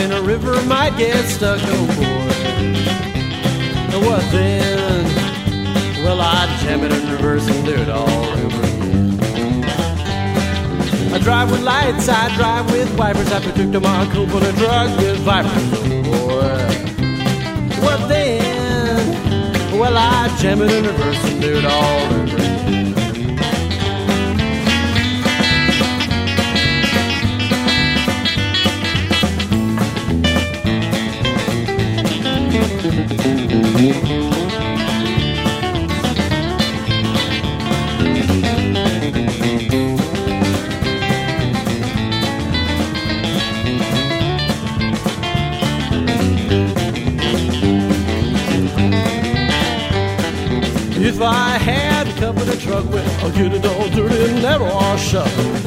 in a river might get stuck, oh boy. What then? Well, I'd jam it in reverse and do it all over again. I drive with lights, I drive with wipers. I took to my coupe on a truck with vipers, oh boy. What then? Well, I'd jam it in reverse and do it all over again. If I had a company truck with, I'll get it all dirty and never wash up.